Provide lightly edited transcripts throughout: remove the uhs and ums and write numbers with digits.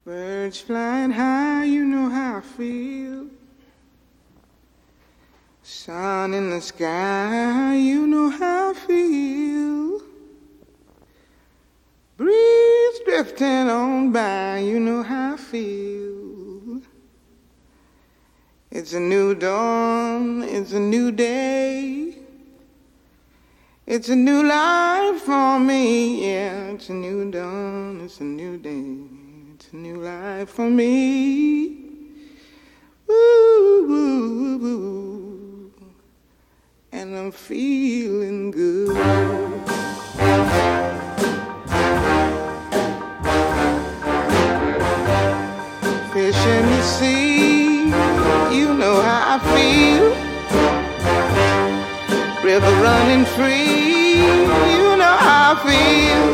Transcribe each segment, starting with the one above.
Birds flying high, you know how I feel. Sun in the sky, you know how I feel. Breeze drifting on by, you know how I feel. It's a new dawn, it's a new day. It's a new life for me, yeah. It's a new dawn, it's a new day. It's a new life for me. Woo, woo, woo. And I'm feeling good. Fish in the sea, you know how I feel. River running free, you know how I feel.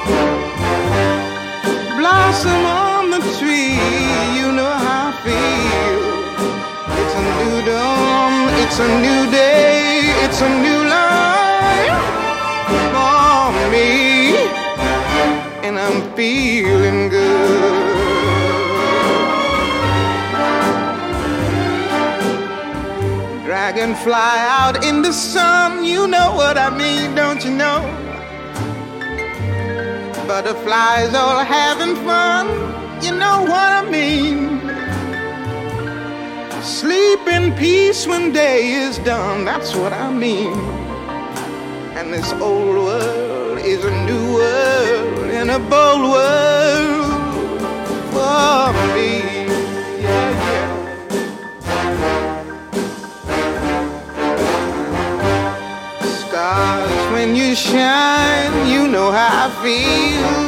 Blossom on the tree, you know how I feel. It's a new dawn, it's a new day, it's a new life for me, and I'm feeling good. Dragonfly out in the sun, you know what I mean, don't you know? Butterflies all having fun, you know what I mean. Sleep in peace when day is done, that's what I mean. And this old world is a new world, and a bold world for me. Yeah, yeah. Stars, when you shine, you know how I feel.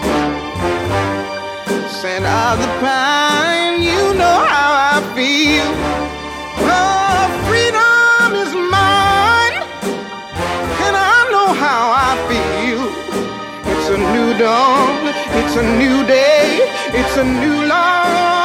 Scent of the pine, you know how I feel. Oh, freedom is mine, and I know how I feel. It's a new dawn, it's a new day, it's a new life